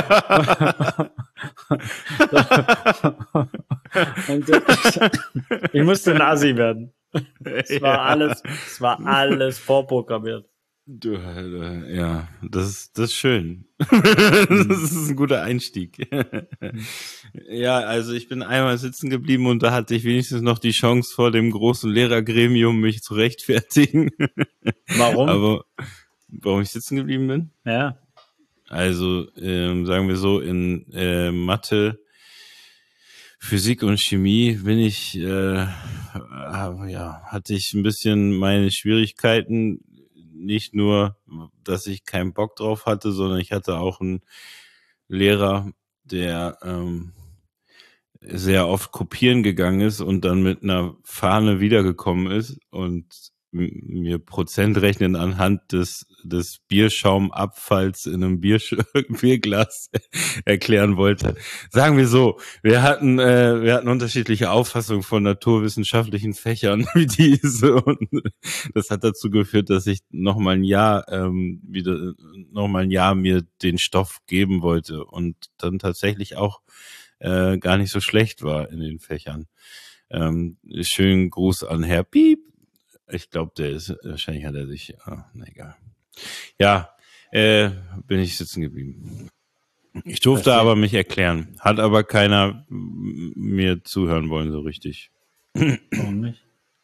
Und ich, ich musste Nazi werden. Es war alles, es war alles vorprogrammiert. Du, äh, ja, das ist, das ist schön. Das ist ein guter Einstieg. Ja, also ich bin einmal sitzen geblieben und da hatte ich wenigstens noch die Chance, vor dem großen Lehrergremium mich zu rechtfertigen. Warum? Aber warum ich sitzen geblieben bin? Ja. Also, ähm, sagen wir so, in äh, Mathe, Physik und Chemie bin ich, äh, ja, hatte ich ein bisschen meine Schwierigkeiten. Nicht nur, dass ich keinen Bock drauf hatte, sondern ich hatte auch einen Lehrer, der ähm, sehr oft kopieren gegangen ist und dann mit einer Fahne wiedergekommen ist und mir Prozent rechnen anhand des des Bierschaumabfalls in einem Bier, Bierglas erklären wollte. Sagen wir so, wir hatten äh, wir hatten unterschiedliche Auffassungen von naturwissenschaftlichen Fächern wie diese und das hat dazu geführt, dass ich noch mal ein Jahr ähm, wieder noch mal ein Jahr mir den Stoff geben wollte und dann tatsächlich auch äh, gar nicht so schlecht war in den Fächern. Ähm, schönen Gruß an Herr Piep. Ich glaube, der ist, wahrscheinlich hat er sich, ah, na egal. Ja, äh, bin ich sitzen geblieben. Ich durfte Perfekt. aber mich erklären. Hat aber keiner mir zuhören wollen so richtig. Warum nicht?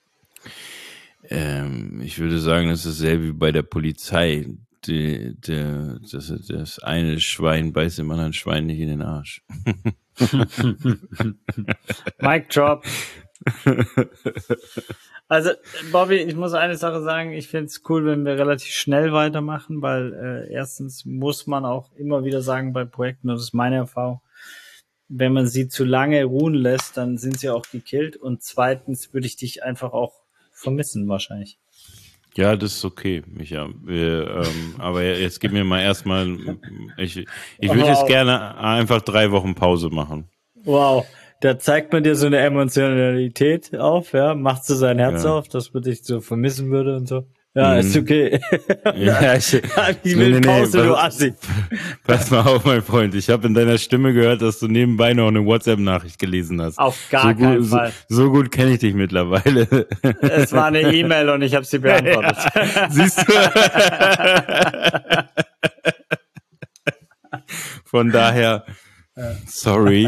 Ähm, ich würde sagen, das ist dasselbe wie bei der Polizei. Die, der, das, das eine Schwein beißt dem anderen Schwein nicht in den Arsch. Mic drop. Also, Bobby, ich muss eine Sache sagen, ich finde es cool, wenn wir relativ schnell weitermachen, weil äh, erstens muss man auch immer wieder sagen bei Projekten, das ist meine Erfahrung, wenn man sie zu lange ruhen lässt, dann sind sie auch gekillt und zweitens würde ich dich einfach auch vermissen wahrscheinlich. Ja, das ist okay, Micha. Wir, ähm, aber jetzt gib mir mal erstmal, ich, ich würde Wow. jetzt gerne einfach drei Wochen Pause machen. Wow, da zeigt man dir so eine Emotionalität auf, ja, macht so sein Herz Ja. auf, dass man dich so vermissen würde und so. Ja, Mhm. ist okay. Ja, ich, ich nee, will nee, nee, Pause, du pass- Assi. Pass mal auf, mein Freund. Ich habe in deiner Stimme gehört, dass du nebenbei noch eine WhatsApp-Nachricht gelesen hast. Auf gar so keinen gut, Fall. So, so gut kenne ich dich mittlerweile. Es war eine E-Mail und ich habe sie beantwortet. Siehst du? Von daher, sorry.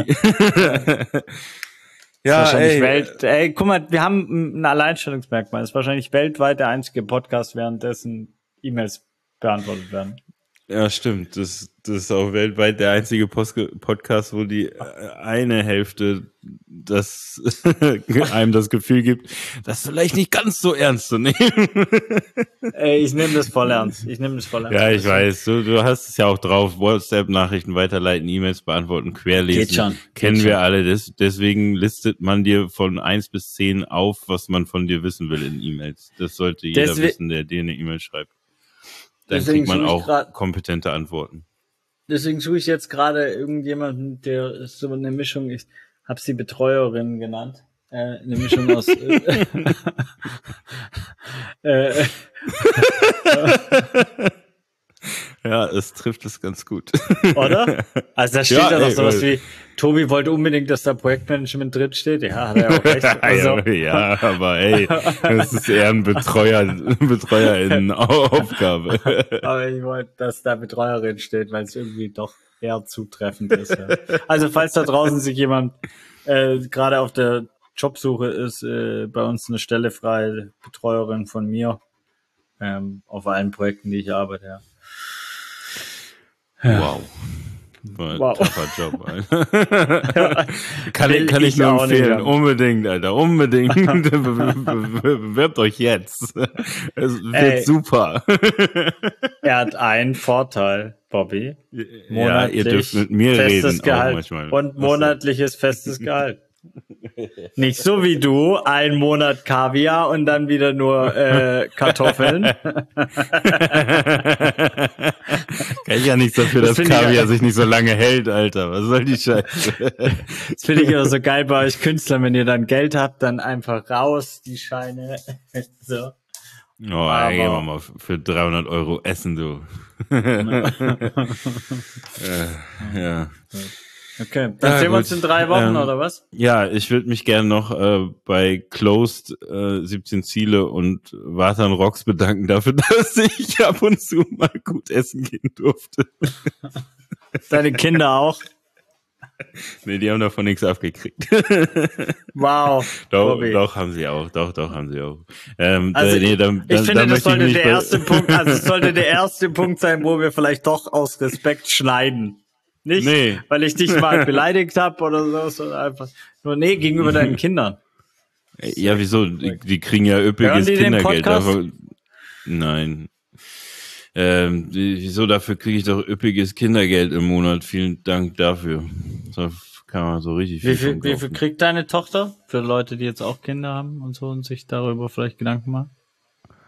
Ja, wahrscheinlich ey, Welt. Ey, guck mal, wir haben ein Alleinstellungsmerkmal. Das ist wahrscheinlich weltweit der einzige Podcast, währenddessen E-Mails beantwortet werden. ja, stimmt. Das, das ist auch weltweit der einzige Post Podcast, wo die äh, eine Hälfte das einem das Gefühl gibt, das vielleicht nicht ganz so ernst zu nehmen. Ey, ich nehme das voll ernst. Ich nehme das voll ernst. Ja, ich weiß. Du, du hast es ja auch drauf. WhatsApp-Nachrichten weiterleiten, E-Mails beantworten, querlesen. Geht schon. Kennen Geht wir schon. alle. Des, deswegen listet man dir von eins bis zehn auf, was man von dir wissen will in E-Mails. Das sollte jeder Deswe- wissen, der dir eine E-Mail schreibt. Dann Deswegen kriegt man suche ich auch grad- kompetente Antworten. Deswegen suche ich jetzt gerade irgendjemanden, der so eine Mischung, ich habe sie Betreuerin genannt, äh, eine Mischung aus äh, äh, Ja, es trifft es ganz gut. oder? Also da steht Ja, ja doch ey, sowas weil- wie, Tobi wollte unbedingt, dass da Projektmanagement drin steht. Ja, hat er auch recht. Also, ja, ja, aber ey, das ist eher ein Betreuer, BetreuerInnen-Aufgabe. aber ich wollte, dass da Betreuerin steht, weil es irgendwie doch eher zutreffend ist. Ja. Also falls da draußen sich jemand äh, gerade auf der Jobsuche ist, äh, bei uns eine Stelle frei, Betreuerin von mir, ähm, auf allen Projekten, die ich arbeite, ja. Wow. War ein Wow. tougher Job, Alter. kann, Will ich, kann ich ich nur auch nicht empfehlen. haben. Unbedingt, Alter. Unbedingt. Be- be- be- Bewerbt euch jetzt. Es wird Ey. super. Er hat einen Vorteil, Bobby. Ja, ihr dürft mit mir festes reden Gehalt auch manchmal. und monatliches festes Gehalt. Nicht so wie du, ein Monat Kaviar und dann wieder nur äh, Kartoffeln. Kann ich ja nichts dafür, Das dass finde ich Kaviar ja- sich nicht so lange hält, Alter. Was soll die Scheiße? Das finde ich immer so geil bei euch Künstlern, wenn ihr dann Geld habt, dann einfach raus, die Scheine. So. Oh, Aber- ey, gehen wir mal für dreihundert Euro essen, du. äh, ja. Okay, dann Ja, sehen wir gut. uns in drei Wochen, Ähm, oder was? Ja, ich würde mich gerne noch äh, bei Closed äh, siebzehn Ziele und Vatan Rocks bedanken dafür, dass ich ab und zu mal gut essen gehen durfte. Deine Kinder auch. Nee, die haben davon nichts abgekriegt. Wow. Doch, Bobby. doch, haben sie auch. Doch, doch, haben sie auch. Ähm, Also äh, nee, ich, dann, ich dann, finde, dann das möchte ich sollte mich der bei- erste Punkt, also es sollte der erste Punkt sein, wo wir vielleicht doch aus Respekt schneiden. Nicht, Nee. weil ich dich mal beleidigt habe oder so, sondern einfach nur, nee, gegenüber deinen Kindern. Ja, wieso? Die, die kriegen ja üppiges Hören die den Kindergeld. Podcast? Dafür, nein. Ähm, die, wieso? Dafür kriege ich doch üppiges Kindergeld im Monat. Vielen Dank dafür. Da kann man so richtig viel Wie viel, von wie viel kaufen. kriegt deine Tochter? Für Leute, die jetzt auch Kinder haben und so und sich darüber vielleicht Gedanken machen?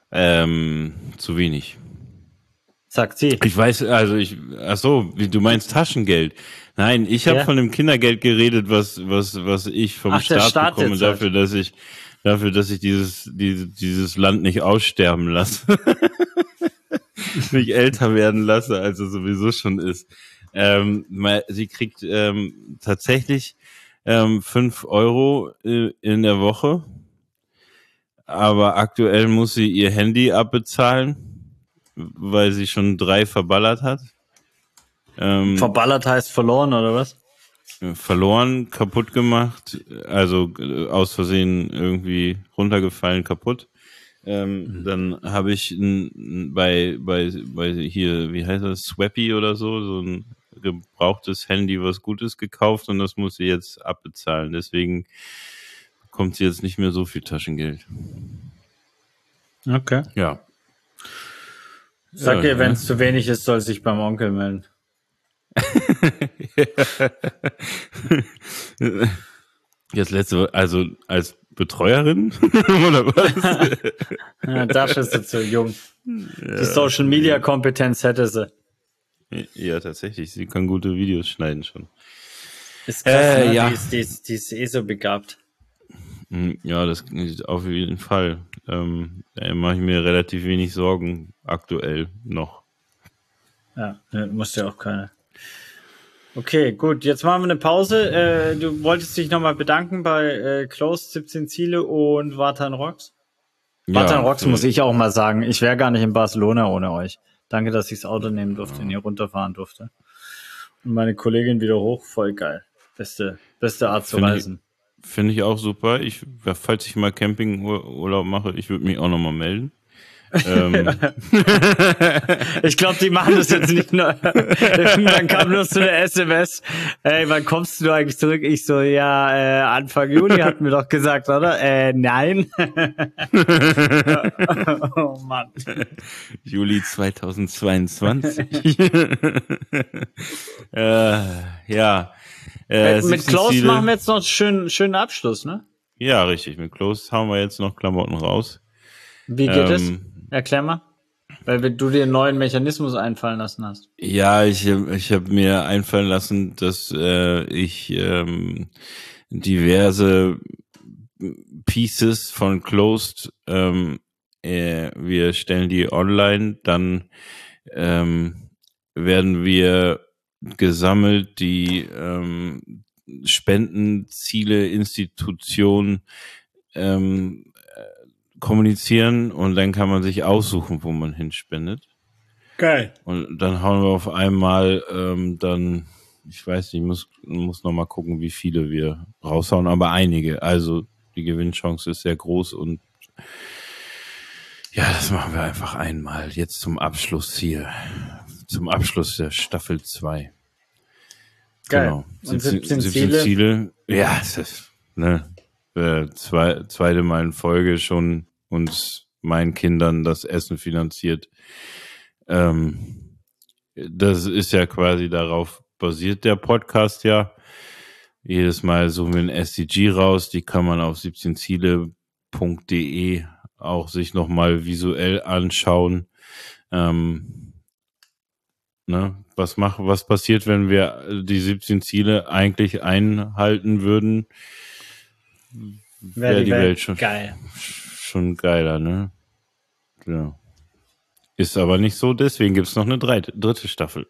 Ähm, zu wenig. Sagt sie. Ich weiß, also ich, ach so, wie du meinst Taschengeld. Nein, ich habe Ja. von dem Kindergeld geredet, was was was ich vom Ach, der Staat Staat bekomme jetzt dafür, halt. dass ich dafür, dass ich dieses diese, dieses Land nicht aussterben lasse, nicht älter werden lasse, als es sowieso schon ist. Ähm, mal- sie kriegt ähm, tatsächlich ähm, fünf Euro äh, in der Woche, aber aktuell muss sie ihr Handy abbezahlen, weil sie schon drei verballert hat. Ähm, Verballert heißt verloren, oder was? verloren, kaputt gemacht, also äh, aus Versehen irgendwie runtergefallen, kaputt. Ähm, dann habe ich n, n, bei, bei, bei hier, wie heißt das, Swappy oder so, so ein gebrauchtes Handy, was Gutes gekauft und das muss sie jetzt abbezahlen. Deswegen bekommt sie jetzt nicht mehr so viel Taschengeld. Okay. Ja. Sag ja, ihr, wenn es ne? zu wenig ist, soll sich beim Onkel melden. Jetzt letzte, also als Betreuerin oder was? Ja, dafür ist sie zu jung. Die Social Media Kompetenz hätte sie. Ja, tatsächlich. Sie kann gute Videos schneiden schon. Ist krass, Äh, ne? ja. Die ist, die ist, die ist eh so begabt. Ja, das auf jeden Fall. Ähm, da mache ich mir relativ wenig Sorgen aktuell noch. Ja, ne, musst ja auch keine. Okay, gut. Jetzt machen wir eine Pause. Äh, du wolltest dich nochmal bedanken bei äh, Closed, siebzehn Ziele und Vatan Rocks. Vatan Rocks für- muss ich auch mal sagen. Ich wäre gar nicht in Barcelona ohne euch. Danke, dass ich das Auto nehmen durfte und hier runterfahren durfte. Und meine Kollegin wieder hoch. Voll geil. Beste, beste Art zu Finde ich- reisen. Finde ich auch super. Ich, falls ich mal Campingurlaub mache, ich würde mich auch nochmal melden. ähm, Ich glaube, die machen das jetzt nicht nur. Irgendwann kam nur so eine S M S. Ey, wann kommst du eigentlich zurück? Ich so, ja, äh, Anfang Juni hatten wir doch gesagt, oder? Äh, nein. Oh Mann. Juli zweitausendzweiundzwanzig. äh, ja. Äh, Mit siebzehn Klaus Ziele. machen wir jetzt noch einen schönen, schönen Abschluss, ne? Ja, richtig. Mit Close hauen wir jetzt noch Klamotten raus. Wie geht es? Ähm, Erklär mal. Weil du dir einen neuen Mechanismus einfallen lassen hast. Ja, ich, ich habe mir einfallen lassen, dass äh, ich ähm, diverse Pieces von Closed, ähm, äh, wir stellen die online, dann ähm, werden wir gesammelt die ähm, Spendenziele, Institutionen ähm, kommunizieren und dann kann man sich aussuchen, wo man hinspendet. Geil. Und dann hauen wir auf einmal ähm, dann, ich weiß nicht, muss muss noch mal gucken, wie viele wir raushauen, aber einige. Also die Gewinnchance ist sehr groß und ja, das machen wir einfach einmal. Jetzt zum Abschluss hier, zum Abschluss der Staffel zwei. Geil. Genau. Und siebzehn, siebzehn siebzehn Ziele. Ziele. Ja, das ist, ne, äh, zwei, zweite Mal in Folge schon uns meinen Kindern das Essen finanziert. Ähm, das ist ja quasi darauf basiert der Podcast ja. Jedes Mal suchen wir ein S D G raus, die kann man auf siebzehn ziele punkt de auch sich nochmal visuell anschauen. Ähm, ne, was macht, was passiert, wenn wir die siebzehn Ziele eigentlich einhalten würden? Wäre die, die Welt, Welt schon, geil. schon geiler, ne? Ja. Ist aber nicht so, deswegen gibt's noch eine dritte, dritte Staffel.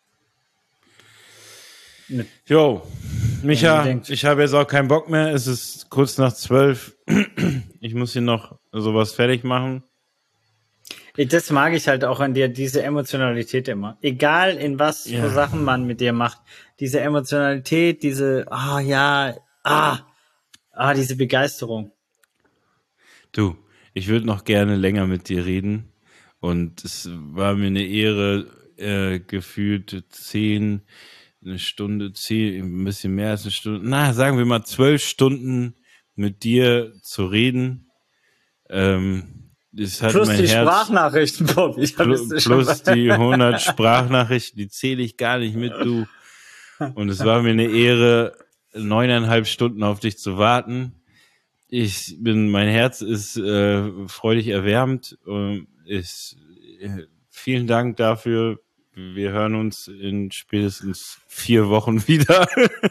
Mit- Jo, Micha, denkt- ich habe jetzt auch keinen Bock mehr. Es ist kurz nach zwölf. Ich muss hier noch sowas fertig machen. Das mag ich halt auch an dir, diese Emotionalität immer. Egal in was Ja. für Sachen man mit dir macht. Diese Emotionalität, diese, ah ja, ah, ah, diese Begeisterung. Du, ich würde noch gerne länger mit dir reden. Und es war mir eine Ehre, äh, gefühlt zehn, eine Stunde, zehn, ein bisschen mehr als eine Stunde, na, sagen wir mal zwölf Stunden mit dir zu reden. Ähm, das hat Plus mein die Herz, Sprachnachrichten, Bob. Ich hab Plus, es schon plus die hundert Sprachnachrichten, die zähle ich gar nicht mit, du. Und es war mir eine Ehre, neuneinhalb Stunden auf dich zu warten. ich bin, mein Herz ist äh, freudig erwärmt. Äh, ist, äh, vielen Dank dafür. Wir hören uns in spätestens vier Wochen wieder.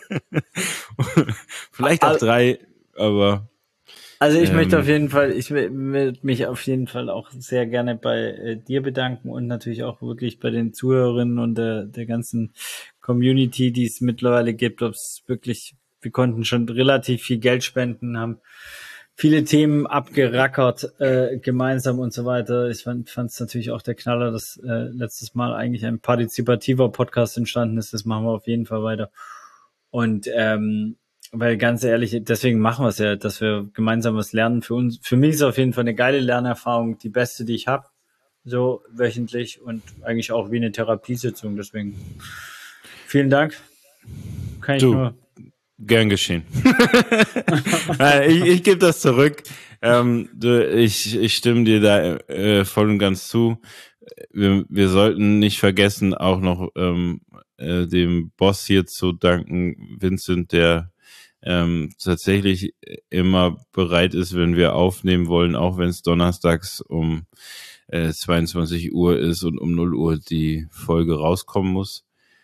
Vielleicht auch drei, aber... Also ich ähm, möchte auf jeden Fall, ich würde mich auf jeden Fall auch sehr gerne bei äh, dir bedanken und natürlich auch wirklich bei den Zuhörerinnen und der, der ganzen Community, die es mittlerweile gibt. Ob es wirklich, wir konnten schon relativ viel Geld spenden, haben viele Themen abgerackert äh, gemeinsam und so weiter. Ich fand es natürlich auch der Knaller, dass äh, letztes Mal eigentlich ein partizipativer Podcast entstanden ist. Das machen wir auf jeden Fall weiter. Und ähm, weil ganz ehrlich, deswegen machen wir es ja, dass wir gemeinsam was lernen. Für uns, für mich ist es auf jeden Fall eine geile Lernerfahrung, die beste, die ich habe, so wöchentlich und eigentlich auch wie eine Therapiesitzung. Deswegen vielen Dank. Kann ich du, nur. Gern geschehen. ich ich gebe das zurück. Ähm, du, ich, ich stimme dir da äh, voll und ganz zu. Wir, wir sollten nicht vergessen, auch noch ähm, äh, dem Boss hier zu danken, Vincent, der ähm, tatsächlich immer bereit ist, wenn wir aufnehmen wollen, auch wenn es donnerstags um äh, zweiundzwanzig Uhr ist und um null Uhr die Folge rauskommen muss.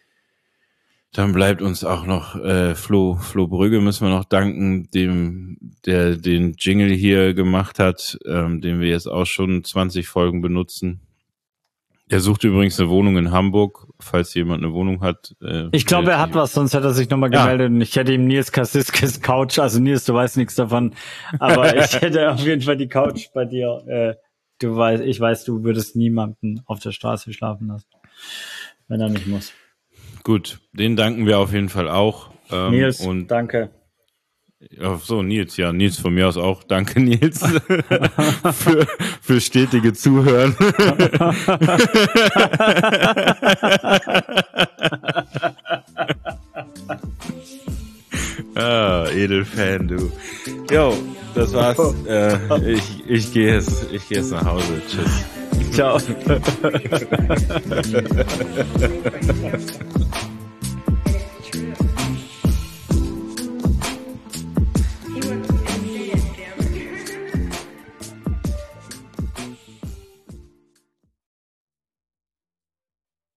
Dann bleibt uns auch noch äh, Flo, Flo Brügge müssen wir noch danken, dem der den Jingle hier gemacht hat, ähm, den wir jetzt auch schon zwanzig Folgen benutzen. Er sucht übrigens eine Wohnung in Hamburg, falls jemand eine Wohnung hat. Äh, ich glaube, er hat was, sonst hätte er sich nochmal gemeldet ja. Und ich hätte ihm Nils Kassiskis Couch, also Nils, du weißt nichts davon, aber ich hätte auf jeden Fall die Couch bei dir. Äh, du weißt, ich weiß, du würdest niemanden auf der Straße schlafen lassen, wenn er nicht muss. Gut, den danken wir auf jeden Fall auch. Ähm, Nils, und danke. Ach so, Nils, ja, Nils von mir aus auch. Danke, Nils, für, für stetige Zuhören. Ah, Edelfan, du. Jo, das war's. Äh, ich ich gehe jetzt, ich gehe jetzt nach Hause. Tschüss. Ciao.